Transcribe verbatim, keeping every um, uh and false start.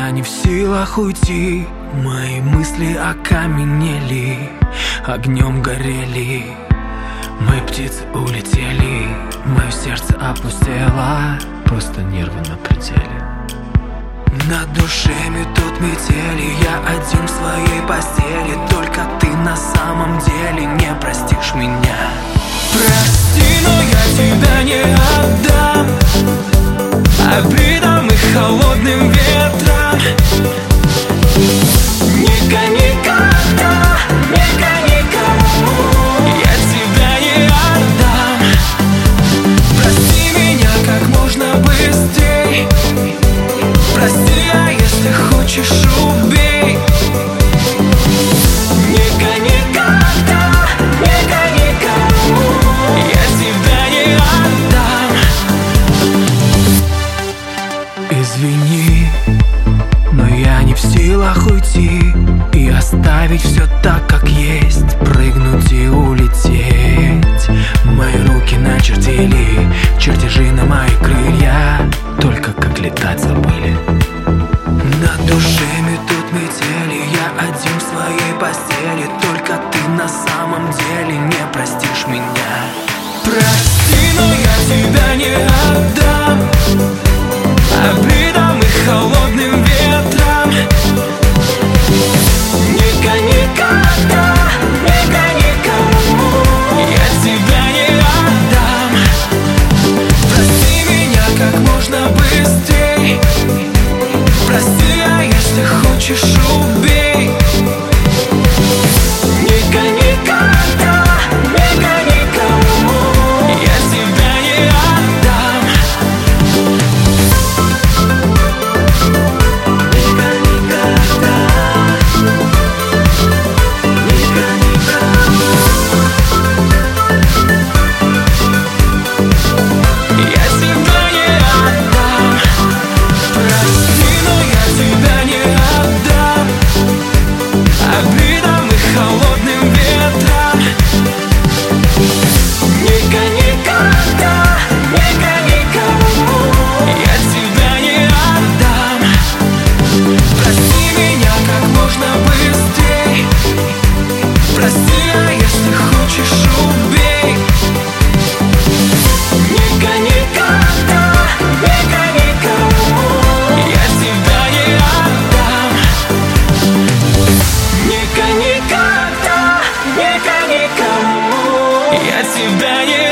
я не в силах уйти. Мои мысли окаменели, огнем горели. Мои птицы улетели, мое сердце опустело, просто нервы на пределе. Над душами тут метели, я один в своей постели. Только ты на самом деле не простишь меня. Прости, но я тебя не отдам обидам и холодным ветрам. Никогда, никогда, никогда никому я тебя не отдам. Прости меня как можно быстрей. Прости, а если хочешь, убей. Никогда, никогда, никогда никому я тебя не отдам. Извини, но я не в силах уйти и оставить все так, как есть, прыгнуть и улететь. Мои руки начертили чертежи на мои крылья, только как летать забыли. Над душами тут метели, я один в своей постели. Только ты на самом деле не простишь меня. Прости, но я тебя не отдам обидам и холодным ветрам. Никогда, никогда, никогда никому я тебя не отдам. Прости меня как можно быстрей. Прости, а если хочешь, убей. Никогда, никогда, никогда никому я тебя не отдам. Никогда, никогда, никогда никому я тебя не отдам. Прости, но я тебя не отдам обидам и холодным ветрам. Никогда, никогда, никогда никому я тебя не отдам. Прости меня как можно быстрей. Прости, а если хочешь, убей. Никогда, никогда, никогда никому я тебя не отдам. Никогда, никогда, никогда никому я тебя не